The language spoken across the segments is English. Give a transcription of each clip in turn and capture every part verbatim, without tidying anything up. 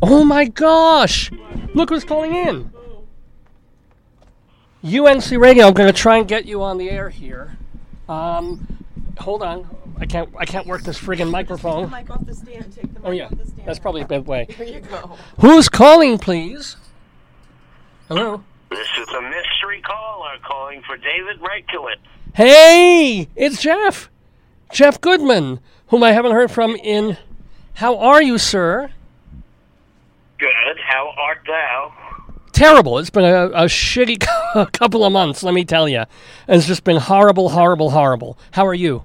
Oh my gosh! Look who's calling in. U N C Radio. I'm going to try and get you on the air here. Um, hold on. I can't. I can't work this friggin' microphone. Take the mic off the stand. Take the mic Oh yeah, off the stand. that's probably a bad way. Here you go. Who's calling, please? Hello. This is a mystery caller calling for David Redkowitz. Hey, it's Jeff. Jeff Goodman, whom I haven't heard from in. How are you, sir? Good. How art thou? Terrible. It's been a, a shitty couple of months, let me tell you. It's just been horrible, horrible, horrible. How are you?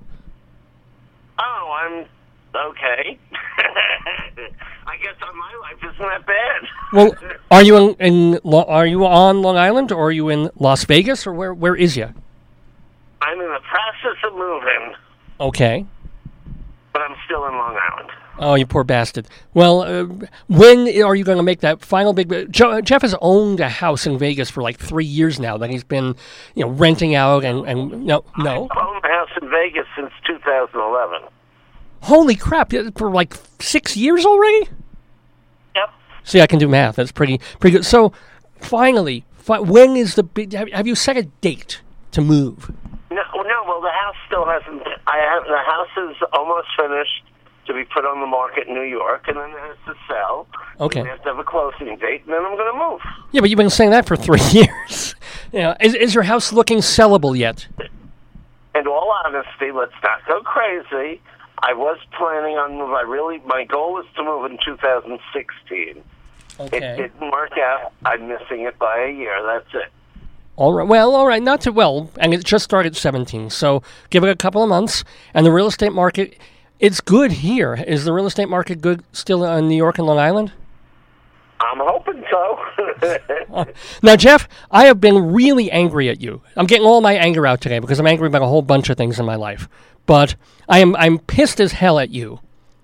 Oh, I'm okay. I guess on my life isn't that bad. Well, are you in, in Lo- are you on Long Island, or are you in Las Vegas, or where where is you? I'm in the process of moving, Okay. but I'm still in Long Island. Oh, you poor bastard. Well, uh, when are you going to make that final big... Jo- Jeff has owned a house in Vegas for like three years now that he's been, you know, renting out and... and no, no. I've owned a house in Vegas since two thousand eleven. Holy crap, for like six years already? Yep. See, I can do math. That's pretty pretty good. So, finally, fi- when is the big... Have, have you set a date to move? No, no. Well, the house still hasn't... I have the house is almost finished to be put on the market in New York, and then it has to sell. Okay. We have to have a closing date, and then I'm going to move. Yeah, but you've been saying that for three years. You know, is, is your house looking sellable yet? In all honesty, let's not go crazy. I was planning on move. I really, my goal was to move in two thousand sixteen. Okay. It didn't work out. I'm missing it by a year. That's it. All right. Well, all right. Not too well, and it just started seventeen. So give it a couple of months, and the real estate market. It's good here. Is the real estate market good still in New York and Long Island? I'm hoping so. Uh, now, Jeff, I have been really angry at you. I'm getting all my anger out today because I'm angry about a whole bunch of things in my life. But I am I'm pissed as hell at you.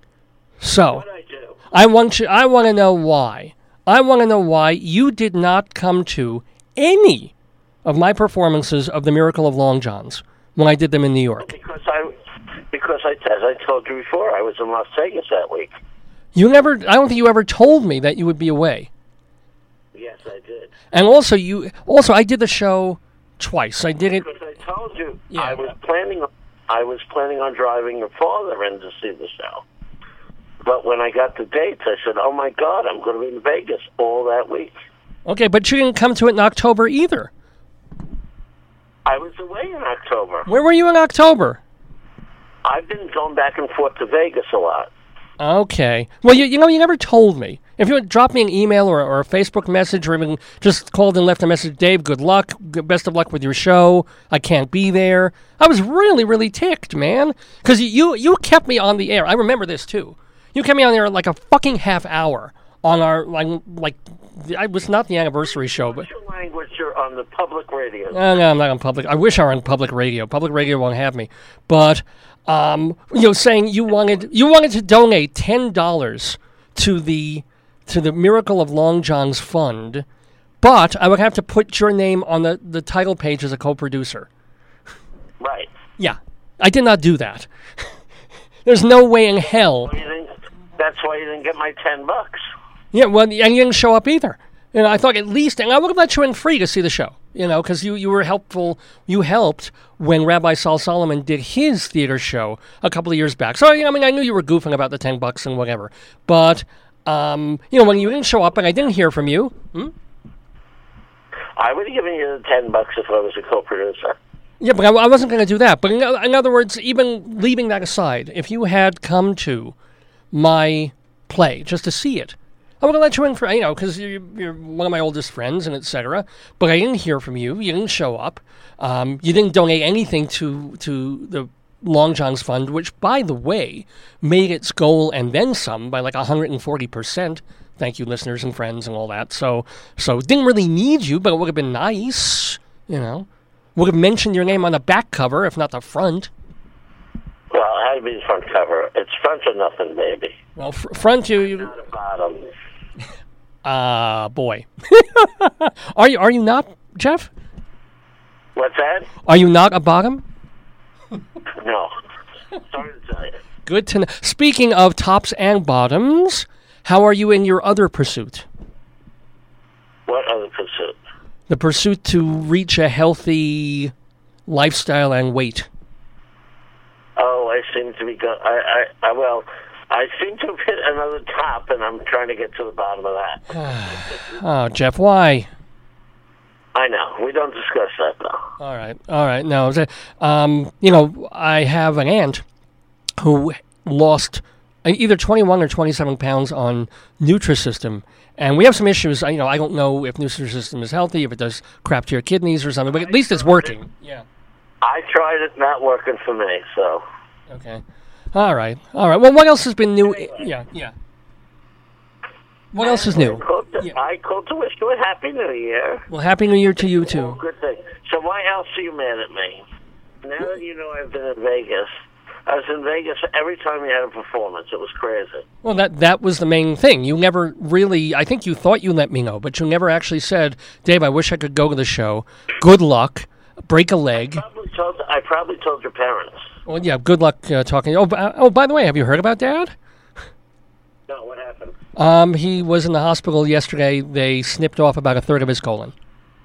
So What I do? I want you. I want to know why. I want to know why you did not come to any of my performances of the Miracle of Long John's when I did them in New York. Because I, because I, as I told you before, I was in Las Vegas that week. You never. I don't think you ever told me that you would be away. Yes, I did. And also, you also I did the show twice. I did it. Because I told you, Yeah. I was planning. I was planning on driving your father in to see the show. But when I got the dates, I said, "Oh my God, I'm going to be in Vegas all that week." Okay, but you didn't come to it in October either. I was away in October. Where were you in October? I've been going back and forth to Vegas a lot. Okay. Well, you, you know, you never told me. If you would drop me an email or, or a Facebook message or even just called and left a message, Dave, good luck, good, best of luck with your show, I can't be there. I was really, really ticked, man. Because you, you, you kept me on the air. I remember this, too. You kept me on there like a fucking half hour on our, like, like it was not the anniversary show, but... What's your language? You're on the public radio. No, no, I'm not on public. I wish I were on public radio. Public radio won't have me. But, um, you know, saying you wanted you wanted to donate ten dollars to the to the Miracle of Long John's Fund, but I would have to put your name on the, the title page as a co-producer. Right. Yeah, I did not do that. There's no way in hell. Well, you didn't, that's why you didn't get my ten bucks. Yeah, well, and you didn't show up either. You know, I thought at least, and I would have let you in free to see the show, you know, because you, you were helpful. You helped when Rabbi Saul Solomon did his theater show a couple of years back. So, I mean, I knew you were goofing about the ten bucks and whatever. But, um, you know, when you didn't show up and I didn't hear from you. Hmm? I would have given you the ten bucks if I was a co-producer. Yeah, but I, I wasn't going to do that. But in, in other words, even leaving that aside, if you had come to my play just to see it, I would have let you in for, you know, because you're, you're one of my oldest friends and et cetera. But I didn't hear from you. You didn't show up. Um, you didn't donate anything to to the Long John's Fund, which, by the way, made its goal and then some by like one hundred forty percent. Thank you, listeners and friends and all that. So, so didn't really need you, but it would have been nice, you know. Would have mentioned your name on the back cover, if not the front. Well, it had to be the front cover. It's front or nothing, baby. Well, fr- front you... you Not a bottom. Ah, uh, boy. are you are you not, Jeff? What's that? Are you not a bottom? No. Sorry to tell you. Good to know. Speaking of tops and bottoms, how are you in your other pursuit? What other pursuit? The pursuit to reach a healthy lifestyle and weight. Oh, I seem to be go- I, I, I well, I seem to have hit another top, and I'm trying to get to the bottom of that. Oh, Jeff, why? I know. We don't discuss that, though. All right, all right. No, um, you know, I have an aunt who lost either twenty-one or twenty-seven pounds on Nutrisystem, and we have some issues. You know, I don't know if Nutrisystem is healthy, if it does crap to your kidneys or something, but at least it's working. Yeah. I tried it, not working for me, so. Okay. All right, all right. Well, what else has been new? Yeah, yeah. What else is new? I called to, Yeah. I called to wish you a Happy New Year. Well, Happy New Year to you, Oh, too. good thing. So why else are you mad at me? Now that you know I've been in Vegas, I was in Vegas every time you had a performance. It was crazy. Well, that that was the main thing. You never really, I think you thought you let me know, but you never actually said, Dave, I wish I could go to the show. Good luck. Break a leg. Probably told, I probably told your parents. Well, yeah, good luck uh, talking. Oh, b- oh, by the way, have you heard about Dad? No, what happened? Um, he was in the hospital yesterday. They snipped off about a third of his colon.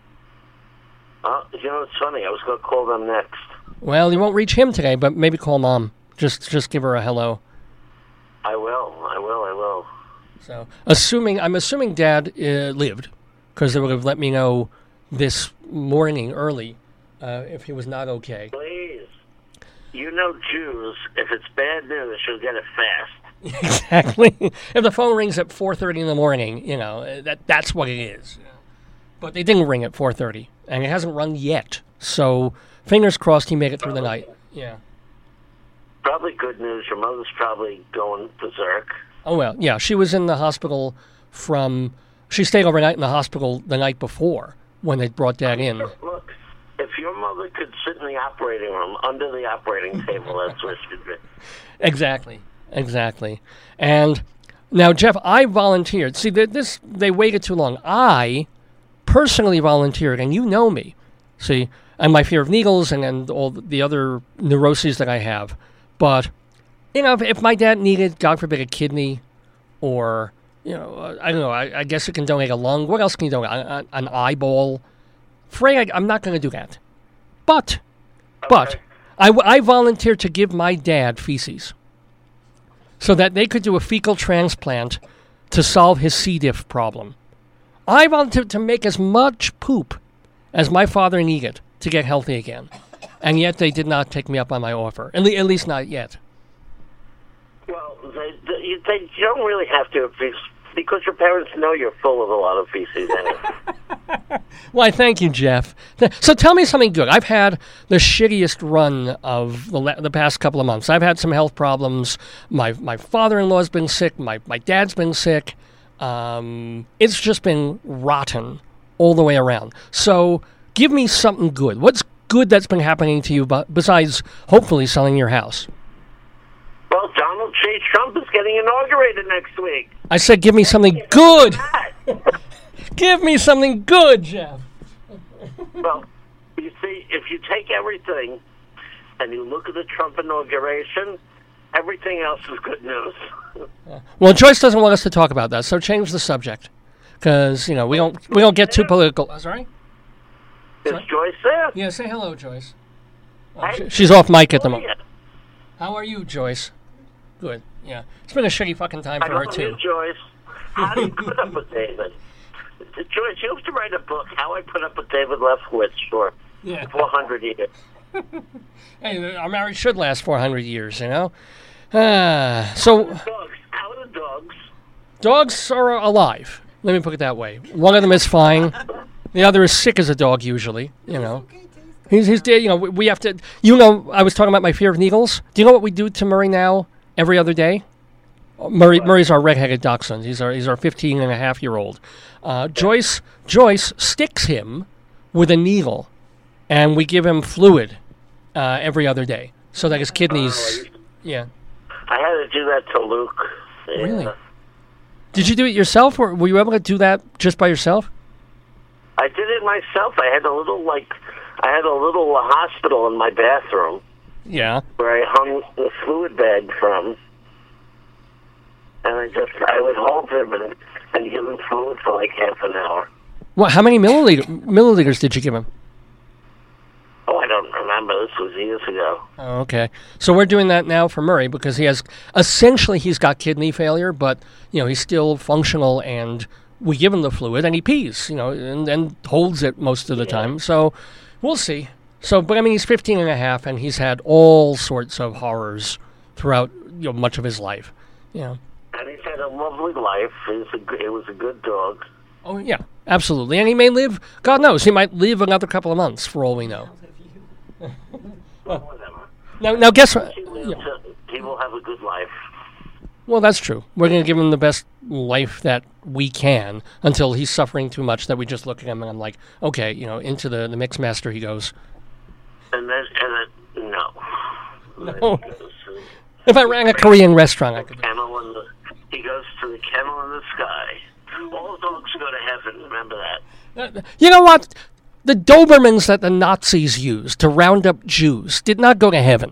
Uh, you know, it's funny. I was going to call them next. Well, you won't reach him today, but maybe call Mom. Just just give her a hello. I will. I will. I will. So, assuming I'm assuming Dad uh, lived, because they would have let me know this morning early uh, if he was not okay. Please. You know Jews, if it's bad news, you'll get it fast. Exactly. If the phone rings at four thirty in the morning, you know, that that's what it is. But they didn't ring at four thirty, and it hasn't rung yet. So, fingers crossed he made it through the night. Yeah. Probably good news. Your mother's probably going berserk. Oh, well, yeah. She was in the hospital from... She stayed overnight in the hospital the night before when they brought Dad in. Look, if your mother could sit in the operating room, under the operating table, that's where she'd be. Exactly. Exactly. And now, Jeff, I volunteered. See, th- this they waited too long. I personally volunteered, and you know me. See, and my fear of needles and, and all the other neuroses that I have. But, you know, if, if my dad needed, God forbid, a kidney or, you know, uh, I don't know, I, I guess it can donate a lung. What else can you donate? A, a, an eyeball? Frey, I, I'm not going to do that. But, but, Okay. I, I volunteered to give my dad feces so that they could do a fecal transplant to solve his C. diff problem. I volunteered to make as much poop as my father needed to get healthy again. And yet they did not take me up on my offer. At, le- at least not yet. Well, they, they, they don't really have to, because your parents know you're full of a lot of feces anyway. Why, thank you, Jeff. Th- So tell me something good. I've had the shittiest run of the, la- the past couple of months. I've had some health problems. My my father-in-law's been sick. My, my dad's been sick. Um, it's just been rotten all the way around. So give me something good. What's good that's been happening to you bu- besides hopefully selling your house? Well, Donald J. Trump is getting inaugurated next week. I said give me something good. Give me something good, Jeff. Well, you see, if you take everything and you look at the Trump inauguration, everything else is good news. Well, Joyce doesn't want us to talk about that, so change the subject, because you know we don't we don't get too political. Uh, Sorry. Is Joyce there? Yeah, say hello, Joyce. Oh, Hey. sh- she's off mic at the moment. Yeah. How are you, Joyce? Good. Yeah, it's been a shitty fucking time I for her love too. you, Joyce. How do you put up with David? Joyce, you have to write a book, How I Put Up with David Lefkowitz, for Yeah. four hundred years. Hey, our marriage should last four hundred years, you know. Ah, so Dogs. How are the dogs? dogs are alive. Let me put it that way. One of them is fine. The other is sick as a dog usually. You know. He's he's dead. You know, we, we have to. You know, I was talking about my fear of needles. Do you know what we do to Murray now every other day? Murray Murray's our red-headed dachshund. He's our he's our fifteen and a half year old. Uh, Joyce Joyce sticks him with a needle, and we give him fluid uh, every other day so that his kidneys. Yeah. I had to do that to Luke. Yeah. Really? Did you do it yourself, or were you able to do that just by yourself? I did it myself. I had a little, like, I had a little uh, hospital in my bathroom Yeah. where I hung the fluid bag from. and I just I would hold him and, and give him food for like half an hour. Well, how many milliliter, milliliters did you give him? Oh, I don't remember. This was years ago. Oh, okay. So we're doing that now for Murray because he has, essentially he's got kidney failure, but, you know, he's still functional and we give him the fluid and he pees, you know, and, and holds it most of the Yeah. time. So we'll see. So, but I mean, he's fifteen and a half and he's had all sorts of horrors throughout, you know, much of his life. You know. And he's had a lovely life. He's a, good- it was a good dog. Oh, yeah, absolutely. And he may live, God knows, he might live another couple of months for all we know. Well, whatever. Now, now guess what? He, lives, Yeah. uh, he will have a good life. Well, that's true. We're going to give him the best life that we can until he's suffering too much that we just look at him and I'm like, okay, you know, into the, the mix master he goes. And then, and then, no. No. Then he goes to If I ran a Korean restaurant, I could. kennel in the, he goes to the kennel in the sky. All dogs go to heaven, remember that. You know what? The Dobermans that the Nazis used to round up Jews did not go to heaven.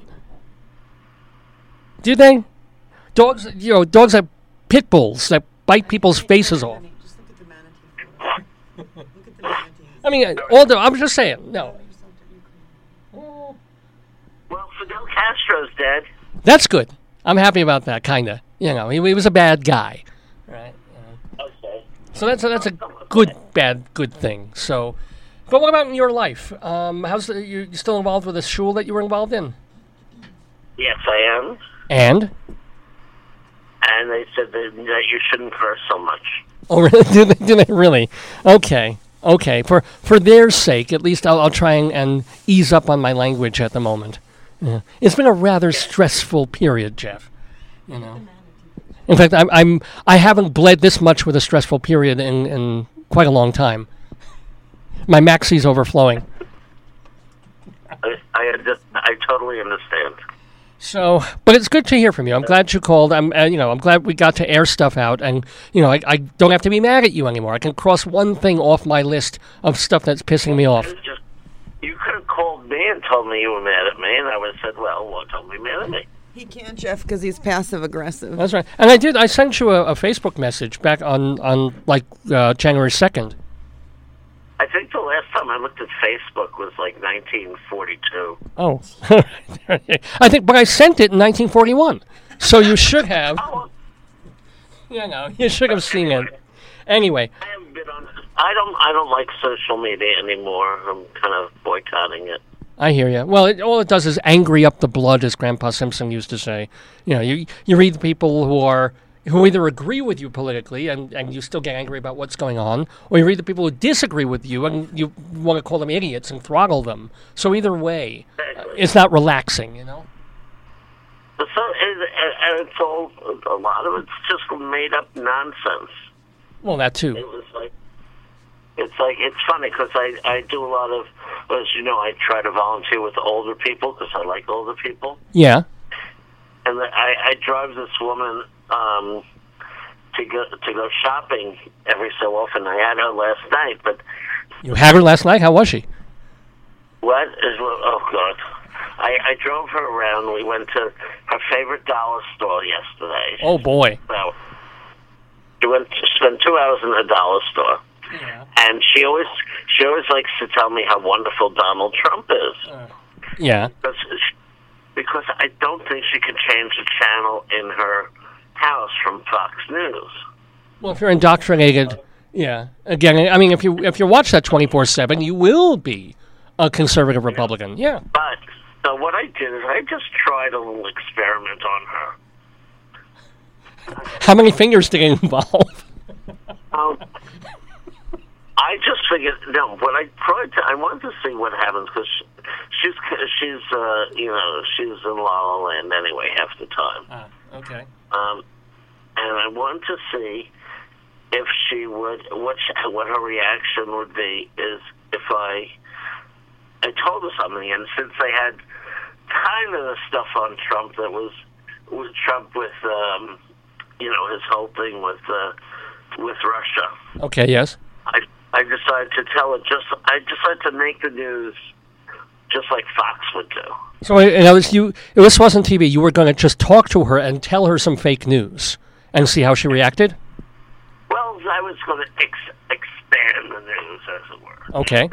Did they? Dogs, you know, dogs that pit bulls that bite people's faces off. Just look at the manatee. Look at the manatee. I mean, all the, I'm just saying, no. Well, Fidel Castro's dead. That's good. I'm happy about that, kind of. You know, he, he was a bad guy. Right. Okay. So that's a, that's a good, bad, good thing. So, but what about in your life? Um, how's the, you, you still involved with the shul that you were involved in? Yes, I am. And? And they said that, that you shouldn't curse so much. Oh, really? do, they, do they really? Okay. Okay. For for their sake, at least I'll, I'll try and, and ease up on my language at the moment. Yeah. It's been a rather stressful period, Jeff. You know. In fact, I'm, I'm I haven't bled this much with a stressful period in, in quite a long time. My maxi's overflowing. I, I, just, I totally understand. So, but it's good to hear from you. I'm glad you called. I'm, uh, you know, I'm glad we got to air stuff out, and you know, I, I don't have to be mad at you anymore. I can cross one thing off my list of stuff that's pissing me off. It's just, you could have called me and told me you were mad at me, and I would have said, well, what told me mad at me? He can't, Jeff, because he's passive aggressive. That's right. And I did. I sent you a, a Facebook message back on on like uh, January second. I think the last time I looked at Facebook was like nineteen forty-two. Oh, I think, but I sent it in nineteen forty-one. So you should have. Oh, You know, you should have seen it. Anyway. I haven't been on. I don't. I don't like social media anymore. I'm kind of boycotting it. I hear you. Well, it, all it does is angry up the blood, as Grandpa Simpson used to say. You know, you you read the people who are who either agree with you politically and, and you still get angry about what's going on, or you read the people who disagree with you and you want to call them idiots and throttle them. So either way, uh, it's not relaxing, you know? So it, and it's all. A lot of it's just made up nonsense. Well, that too. It was like. It's like, it's funny because I, I do a lot of, as you know, I try to volunteer with older people because I like older people. Yeah. And I, I drive this woman um, to go to go shopping every so often. I had her last night, but... You had her last night? How was she? What? Is, oh, God. I, I drove her around. We went to her favorite dollar store yesterday. Oh, boy. Well, she went to spend two hours in a dollar store. Yeah. And she always she always likes to tell me how wonderful Donald Trump is. Uh, yeah. Because, because I don't think she can change the channel in her house from Fox News. Well, if you're indoctrinated, yeah. Again, I mean, if you if you watch that twenty-four seven, you will be a conservative Republican. Yeah. But so what I did is I just tried a little experiment on her. How many fingers did it involve? Um, I just figured, no, what I tried to, I wanted to see what happens because she's, she's, uh, you know, she's in La La Land anyway half the time. Ah, okay. Um, and I wanted to see if she would, what she, what her reaction would be is if I, I told her something, and since they had kind of the stuff on Trump that was, was Trump with, um, you know, his whole thing with, uh, with Russia. Okay, yes. I I decided to tell it just. I decided to make the news just like Fox would do. So in other words, you this wasn't T V. You were going to just talk to her and tell her some fake news, and see how she reacted? Well, I was going to ex- expand the news, as it were. Okay.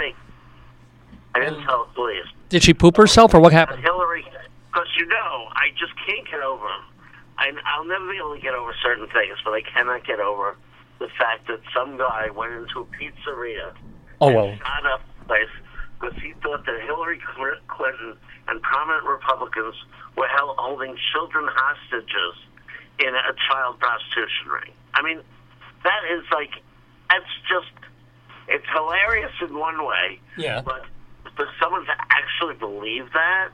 I didn't tell the police. Did she poop herself, or what happened? Hillary, because you know, I just can't get over. I, I'll never be able to get over certain things, but I cannot get over the fact that some guy went into a pizzeria Oh, and well. shot up the place because he thought that Hillary Clinton and prominent Republicans were held, holding children hostages in a child prostitution ring. I mean, that is like, that's just, it's hilarious in one way. Yeah. But for someone to actually believe that,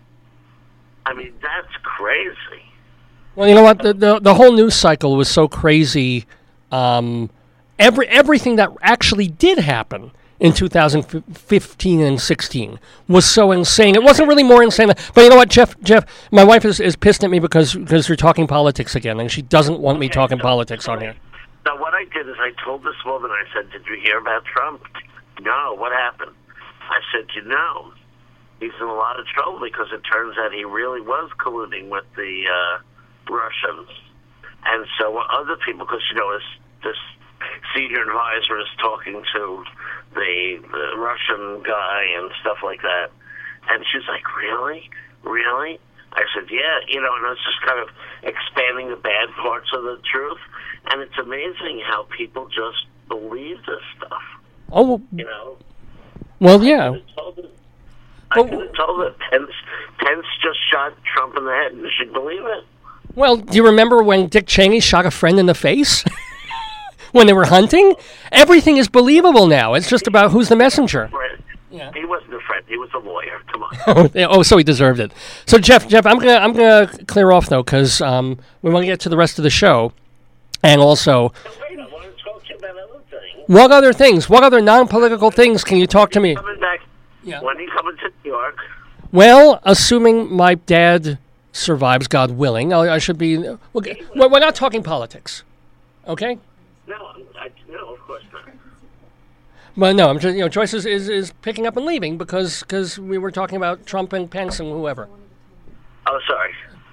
I mean, that's crazy. Well, you know what? The the, the whole news cycle was so crazy. Um, every everything that actually did happen in two thousand fifteen and sixteen was so insane. It wasn't really more insane. Than, but you know what, Jeff? Jeff, my wife is, is pissed at me because because you're talking politics again, and she doesn't want me Okay, talking so- politics on here. Now, what I did is I told this woman, I said, did you hear about Trump? No, what happened? I said, you know, he's in a lot of trouble because it turns out he really was colluding with the uh, Russians. And so other people, because, you know, this, this senior advisor is talking to the, the Russian guy and stuff like that. And she's like, really? Really? I said, yeah, you know, and it's just kind of expanding the bad parts of the truth. And it's amazing how people just believe this stuff, Oh, you know. well, yeah. I could have told her, I could have told her Pence, Pence just shot Trump in the head, and she'd believe it. Well, do you remember when Dick Cheney shot a friend in the face? When they were hunting? Everything is believable now. It's just about who's the messenger. Friend. Yeah. He wasn't a friend. He was a lawyer. Come on. Oh, yeah, oh, so he deserved it. So Jeff, Jeff, I'm gonna I'm gonna clear off though, because um, we want to get to the rest of the show, and also, Wait, I want to talk to you about other things. what other things? What other non-political things can you talk to me? Coming back. Yeah. When are you coming to New York? Well, assuming my dad survives, God willing, I, I should be. Okay, we're we're not talking politics, okay? No, I, no, of course not. But no, I'm just you know Joyce is, is, is picking up and leaving because because we were talking about Trump and Pence and whoever. Oh, sorry.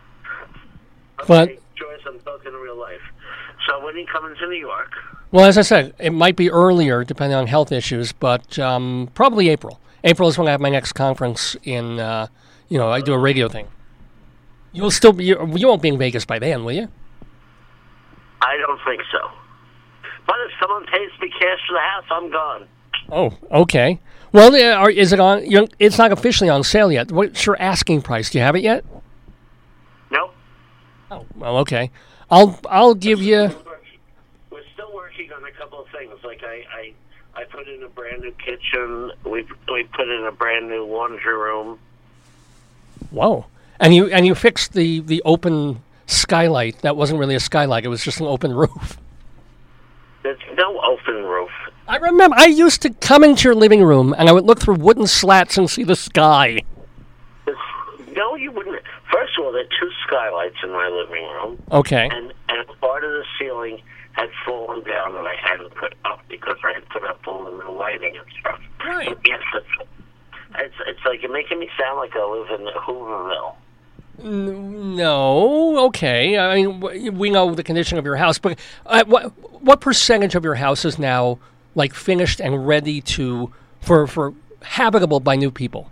But- Okay, Joyce, I'm talking in real life. So when are you coming to New York? Well, as I said, it might be earlier depending on health issues, but um, probably April. April is when I have my next conference in. Uh, you know, I do a radio thing. You'll still be. You, you won't be in Vegas by then, will you? I don't think so. But if someone pays me cash for the house, I'm gone. Oh, okay. Well, uh, are, is it on? You're, it's not officially on sale yet. What's your asking price? Do you have it yet? Nope. Oh, well, okay. I'll I'll give you. We're still working on a couple of things. Like I, I, I put in a brand new kitchen. We we put in a brand new laundry room. Whoa! And you and you fixed the the open skylight. That wasn't really a skylight. It was just an open roof. There's no open roof. I remember. I used to come into your living room and I would look through wooden slats and see the sky. There's, no, you wouldn't. First of all, there are two skylights in my living room. Okay. And and part of the ceiling had fallen down that I hadn't put up because I had put up all the new lighting and stuff. Right. But yes, it's, it's it's like you're making me sound like I live in Hooverville. No. Okay. I mean, w- we know the condition of your house, but uh, what what percentage of your house is now like finished and ready to for for habitable by new people?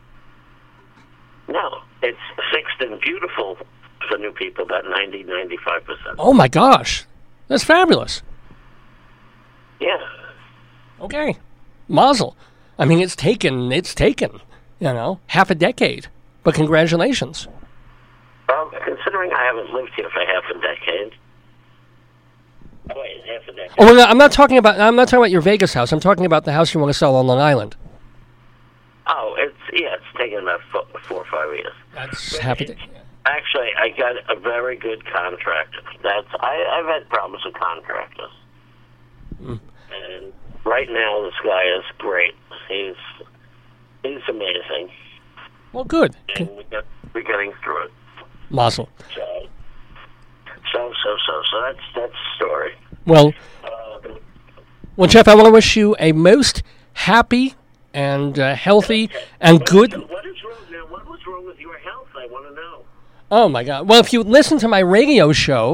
No, it's fixed and beautiful for new people, about ninety, ninety-five percent. Oh my gosh, that's fabulous. Yeah. Okay, mazel. I mean, it's taken it's taken you know half a decade, but congratulations. Well, considering I haven't lived here for half a decade. Oh, wait, half a decade. Oh, well, no, I'm not talking about I'm not talking about your Vegas house. I'm talking about the house you want to sell on Long Island. Oh, it's yeah, it's taken about four, four or five years. That's half a decade. Actually, I got a very good contractor. That's I, I've had problems with contractors, Mm. and right now this guy is great. He's he's amazing, Well, good. and we got, we're getting through it. Mazel. So, so, so, so, so that's that's the story. Well, Uh, well, Jeff, I want to wish you a most happy and uh, healthy and what good. is- What is wrong now? What was wrong with your health? I want to know. Oh my God! Well, if you listen to my radio show,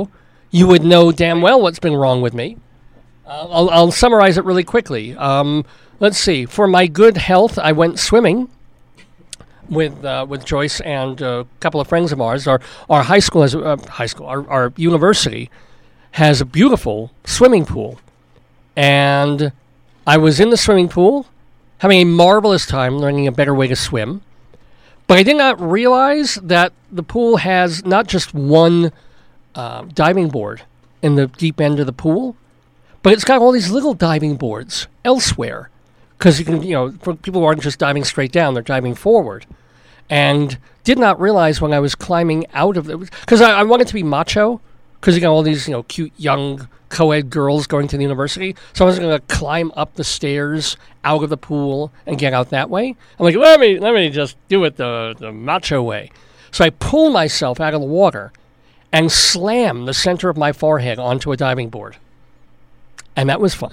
you would know damn well what's been wrong with me. Uh, I'll, I'll summarize it really quickly. Um, let's see. For my good health, I went swimming with uh, with Joyce and a couple of friends of ours. Our our high school has uh, high school. Our, our university has a beautiful swimming pool, and I was in the swimming pool, having a marvelous time learning a better way to swim. But I did not realize that the pool has not just one uh, diving board in the deep end of the pool, but it's got all these little diving boards elsewhere. Because you can, you know, for people who aren't just diving straight down, they're diving forward. And did not realize when I was climbing out of it, because I, I wanted to be macho, because you got all these, you know, cute young co-ed girls going to the university. So I was going to climb up the stairs out of the pool and get out that way. I'm like, let me let me just do it the, the macho way. So I pull myself out of the water and slam the center of my forehead onto a diving board. And that was fun.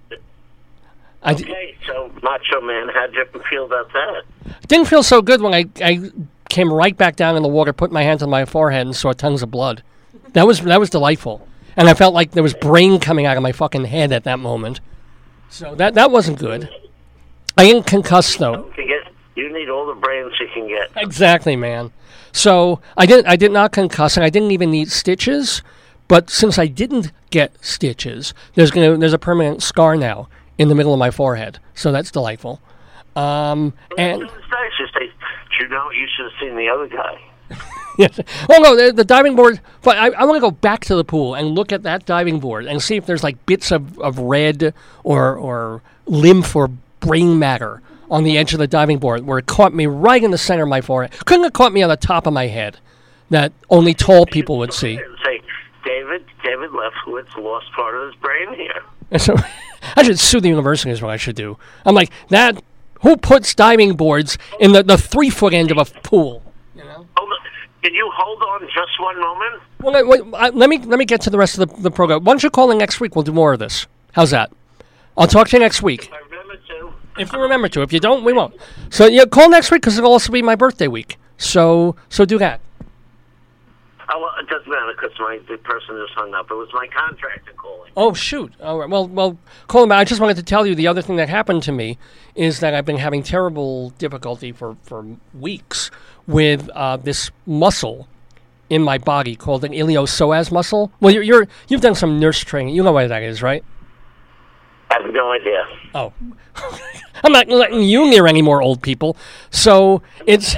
I d- Okay, so Macho Man, how'd you feel about that? didn't feel so good when I, I came right back down in the water, put my hands on my forehead, and saw tons of blood. That was that was delightful. And I felt like there was brain coming out of my fucking head at that moment. So that that wasn't good. I didn't concuss, though. You get, you need all the brains you can get. Exactly, man. So I didn't I did not concuss, and I didn't even need stitches. But since I didn't get stitches, there's gonna there's a permanent scar now in the middle of my forehead. So that's delightful. Um, and It's nice. You say, you know, you should have seen the other guy. yes. Oh no, the, the diving board. But I, I want to go back to the pool and look at that diving board and see if there's like bits of, of red or or lymph or brain matter on the edge of the diving board where it caught me right in the center of my forehead. Couldn't have caught me on the top of my head, that only tall people would see. Say, David, David Lefkowitz lost part of his brain here. And so I should sue the university is what I should do. I'm like, that, who puts diving boards in the, the three-foot end of a pool? You know? Hold on. Can you hold on just one moment? Well, wait, wait, I- let me let me get to the rest of the, the program. Why don't you call in next week? We'll do more of this. How's that? I'll talk to you next week. I remember to. If you remember to. If you don't, we won't. So yeah, call next week because it'll also be my birthday week. So so do that. Oh, well, it doesn't matter because my the person just hung up. It was my contractor calling. Oh, shoot. All right. Well, well, Colin, I just wanted to tell you the other thing that happened to me is that I've been having terrible difficulty for, for weeks with uh, this muscle in my body called an iliopsoas muscle. Well, you're, you're, you've done some nurse training. You know what that is, right? I have no idea. Oh. I'm not letting you near any more old people. So it's...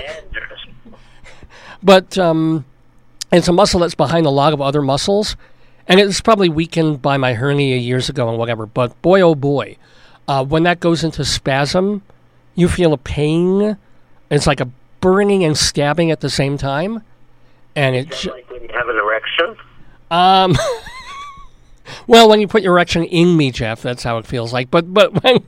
But... um. It's a muscle that's behind a lot of other muscles, and it's probably weakened by my hernia years ago and whatever. But boy, oh boy, uh, when that goes into spasm, you feel a pain. It's like a burning and stabbing at the same time, and it. Just like when you have an erection. Um. Well, when you put your erection in me, Jeff, that's how it feels like. But but when.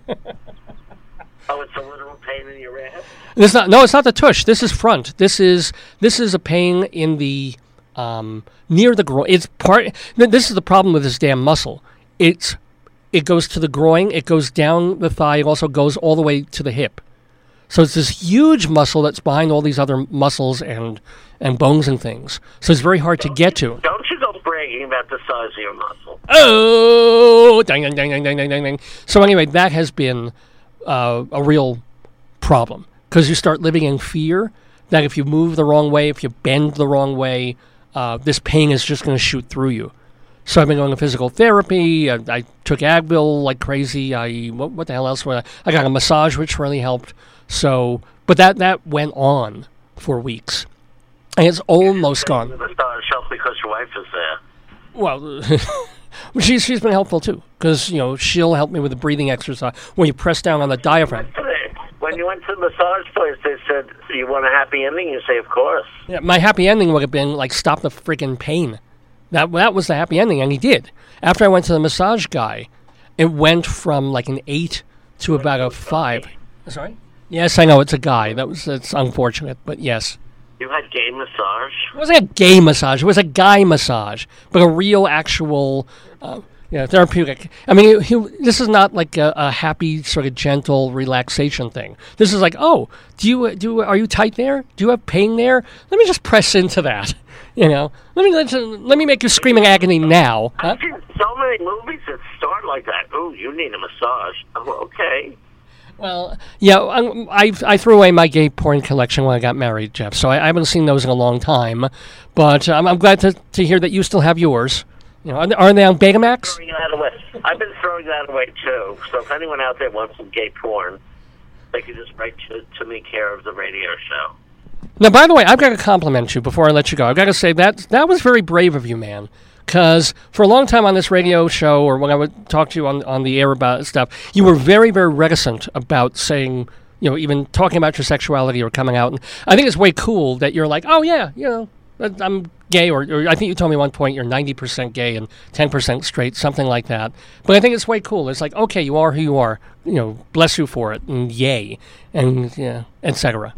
Oh, it's a literal pain in your ass. This not no, it's not the tush. This is front. This is this is a pain in the. Um, near the groin. It's part. This is the problem with this damn muscle. It's it goes to the groin. It goes down the thigh. It also goes all the way to the hip. So it's this huge muscle that's behind all these other muscles and and bones and things. So it's very hard to get to. Don't you go bragging about the size of your muscle. Oh, dang, dang, dang, dang, dang, dang, dang. So anyway, that has been uh, a real problem because you start living in fear that if you move the wrong way, if you bend the wrong way. Uh, this pain is just going to shoot through you. So I've been going to physical therapy. I, I took Advil like crazy. I what, what the hell else? Was I? I got a massage, which really helped. So, but that that went on for weeks, and it's almost gone. The massage help because your wife is there. Well, she's she's been helpful too, because you know she'll help me with the breathing exercise when you press down on the diaphragm. When you went to the massage place, they said, you want a happy ending? You say, of course. Yeah, my happy ending would have been, like, stop the freaking pain. That that was the happy ending, and he did. After I went to the massage guy, it went from, like, an eight to about a five. Sorry? Yes, I know, it's a guy. That was It's unfortunate, but yes. You had gay massage? It wasn't a gay massage. It was a guy massage, but a real, actual... Uh, Yeah, therapeutic. I mean, he, this is not like a, a happy, sort of gentle relaxation thing. This is like, oh, do you do? Are you tight there? Do you have pain there? Let me just press into that. You know, let me let, you, let me make you screaming agony now. Huh? I've seen so many movies that start like that. Ooh, you need a massage. Oh, okay. Well, yeah, I, I threw away my gay porn collection when I got married, Jeff, so I, I haven't seen those in a long time. But um, I'm glad to, to hear that you still have yours. You know, are they, are they on Betamax? Throwing that away. I've been throwing that away, too. So if anyone out there wants some gay porn, they can just write to, to me care of the radio show. Now, by the way, I've got to compliment you before I let you go. I've got to say that that was very brave of you, man. Because for a long time on this radio show, or when I would talk to you on on the air about stuff, you were very, very reticent about saying, you know, even talking about your sexuality or coming out. And I think it's way cool that you're like, oh, yeah, you know, I'm gay. Or, or I think you told me at one point you're ninety percent gay and ten percent straight, something like that. But I think it's way cool. It's like, okay, you are who you are. You know, bless you for it, and yay, and, yeah, et cetera.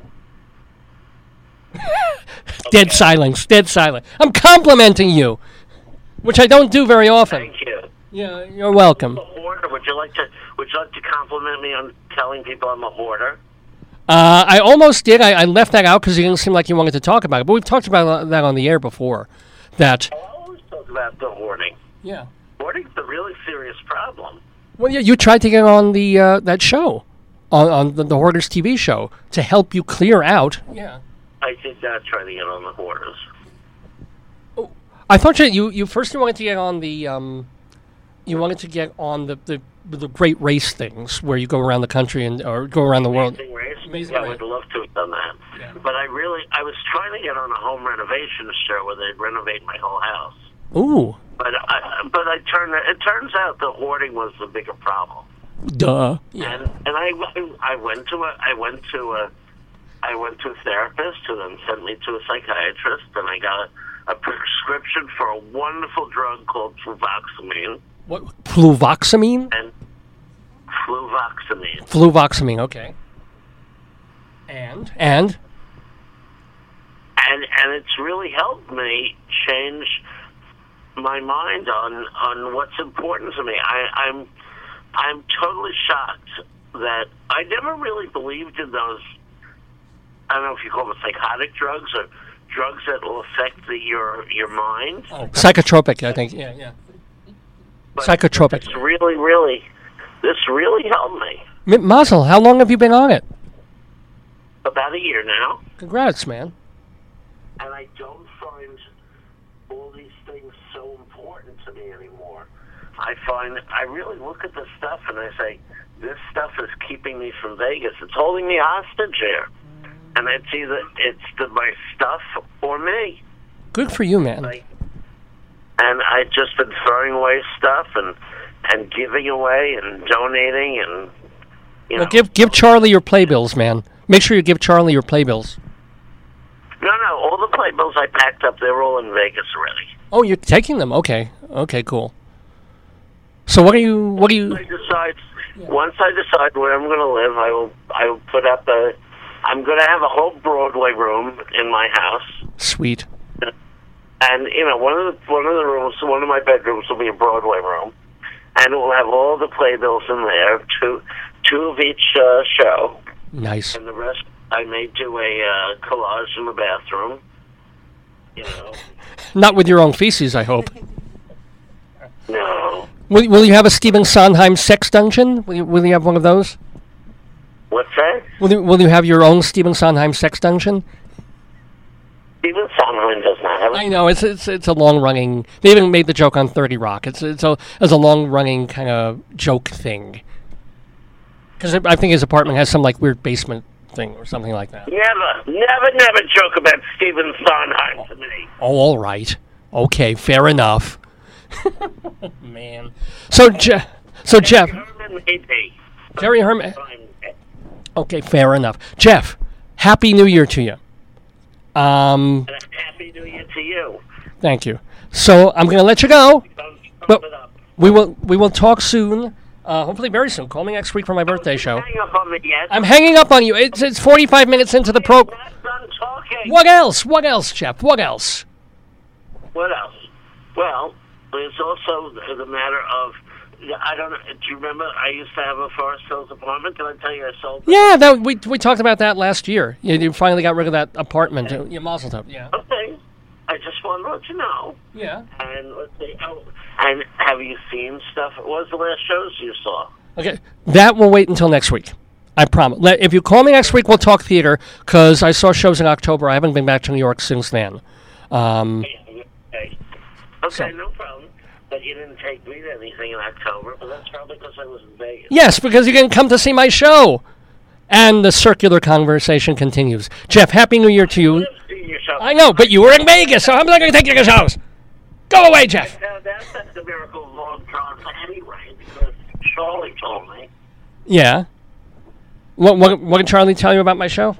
Dead silence, dead silence. I'm complimenting you, which I don't do very often. Thank you. Yeah, you're welcome. A hoarder. Would you like to? Would you like to compliment me on telling people I'm a hoarder? Uh, I almost did. I, I left that out because you didn't seem like you wanted to talk about it. But we've talked about that on the air before. That. I always talk about the hoarding. Yeah. Hoarding's a really serious problem. Well, yeah, you tried to get on the uh, that show, on, on the, the Hoarders T V show, to help you clear out. Yeah. I did not try to get on the hoarders. Oh, I thought you you, you first you wanted to get on the um, you wanted to get on the, the the great race things where you go around the country and or go around the world. Amazing race. Amazing yeah, I race. would love to have done that. Yeah. But I really, I was trying to get on a home renovation show where they'd renovate my whole house. Ooh. But I, but I turned. It turns out the hoarding was the bigger problem. Duh. Yeah. And and I I went to a I went to a I went to a therapist who then sent me to a psychiatrist, and I got a, a prescription for a wonderful drug called fluvoxamine. What? Fluvoxamine? And fluvoxamine. Fluvoxamine. Okay. And and and and it's really helped me change my mind on on what's important to me. I, I'm I'm totally shocked that I never really believed in those. I don't know if you call them psychotic drugs or drugs that will affect the, your your mind. Oh, psychotropic, I think. Yeah, yeah. But Psychotropic. This really, really, this really helped me. M- Mazel, how long have you been on it? About a year now. Congrats, man. And I don't find all these things so important to me anymore. I find, I really look at this stuff and I say, this stuff is keeping me from Vegas. It's holding me hostage here. And it's either, it's the, my stuff or me. Good for you, man. Like, and I've just been throwing away stuff and, and giving away and donating and, you know. Well, give, give Charlie your playbills, man. Make sure you give Charlie your playbills. No, no, all the playbills I packed up, they're all in Vegas already. Oh, you're taking them? Okay. Okay, cool. So what are you, what are you... I decide, once I decide where I'm going to live, I will, I will put up a, I'm going to have a whole Broadway room in my house. Sweet. And, you know, one of the, one of the rooms, one of my bedrooms will be a Broadway room. And it will have all the playbills in there, two, two of each uh, show. Nice. And the rest, I may do a uh, collage in the bathroom. You know. Not with your own feces, I hope. No. Will, will you have a Stephen Sondheim sex dungeon? Will you, will you have one of those? What's that? Will you, will you have your own Stephen Sondheim sex dungeon? Stephen Sondheim does not have it. I know, it's it's it's a long-running... They even made the joke on thirty Rock. It's it's a, it's a long-running kind of joke thing. Because I think his apartment has some, like, weird basement thing or something like that. Never, never, never joke about Stephen Sondheim to me. Oh, all right. Okay, fair enough. Man. So, Je- so Jeff... Herman maybe. Jerry Herman... Okay, fair enough. Jeff, Happy New Year to you. Um, And a Happy New Year to you. Thank you. So, I'm going to let you go. Don't But it up. we will we will talk soon. Uh, hopefully very soon. Call me next week for my birthday show. Hang up on me yet. I'm hanging up on you. It's it's forty-five minutes into the pro... I'm not done talking. What else? What else, Jeff? What else? What else? Well, there's also the, the matter of, I don't know, do you remember I used to have a Forest Hills apartment? Did I tell you I sold it? Yeah, that we we talked about that last year. You, you finally got rid of that apartment. Yeah, Mazel tov. Yeah. Okay. I just wanted to let you know. Yeah. And let's see. Oh, and have you seen stuff? What was the last shows you saw? Okay, that will wait until next week. I promise. Let, if you call me next week, we'll talk theater, because I saw shows in October. I haven't been back to New York since then. Um, Okay, okay So- no problem. But you didn't take me to anything in October, but that's probably because I was in Vegas. yes, because you didn't come to see my show. And the circular conversation continues. Jeff, Happy New Year to you. I've seen your show. I know, but you were in Vegas, so I'm not going to take you to shows. Go away, Jeff. Now, that's at the Miracle of Long John anyway, because Charlie told me. Yeah. What, what, what did Charlie tell you about my show?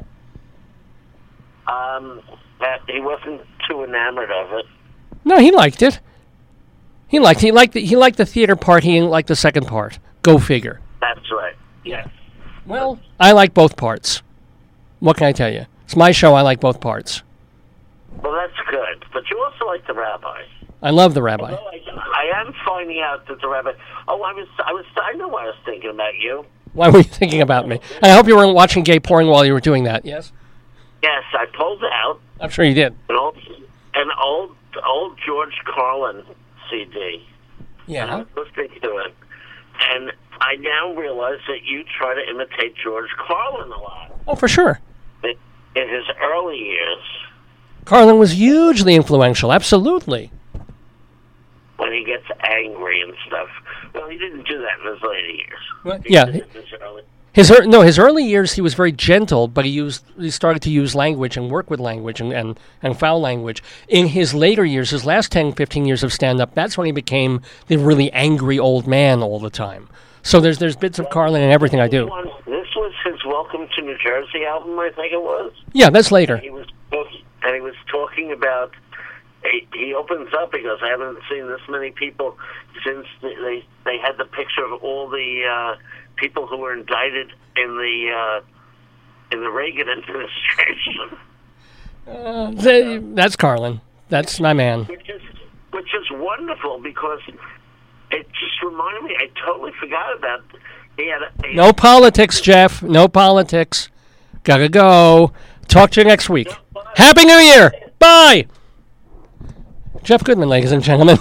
Um, that he wasn't too enamored of it. No, he liked it. He liked he liked the, he liked the theater part. He didn't like the second part. Go figure. That's right. Yes. Well, I like both parts. What can I tell you? It's my show. I like both parts. Well, that's good. But you also like the rabbi. I love the rabbi. Although I, I am finding out that the rabbi. Oh, I was, I was, I know I was thinking about you. Why were you thinking about me? And I hope you weren't watching gay porn while you were doing that. Yes, Yes, I pulled out I'm sure you did. an old, an old, old George Carlin C D. Yeah. I was listening to it, and I now realize that you try to imitate George Carlin a lot Oh, for sure. in in his early years. Carlin was hugely influential. Absolutely. When he gets angry and stuff. Well, he didn't do that in his later years. What? He Yeah. did it in his early. His ear no, his early years he was very gentle, but he used he started to use language and work with language and, and, and foul language. In his later years, his last ten, fifteen years of stand up, that's when he became the really angry old man all the time. So there's there's bits of Carlin in everything I do. This was his Welcome to New Jersey album, I think it was. Yeah, that's later. He was talking, and he was talking about. He, he opens up. He goes, "I haven't seen this many people since the, they they had the picture of all the uh, people who were indicted in the uh, in the Reagan administration." Uh, th- that's Carlin. That's my man. Which is which is wonderful because it just reminded me. I totally forgot about. He had a, he No politics, Jeff. No politics. Gotta go. Talk to you next week. Happy New Year. Bye. Jeff Goodman, ladies and gentlemen.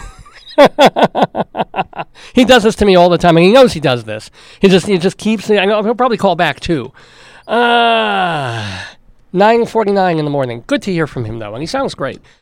He does this to me all the time, and he knows he does this. He just he just keeps. I know he'll probably call back too. Ah, nine forty-nine in the morning. Good to hear from him though, and he sounds great.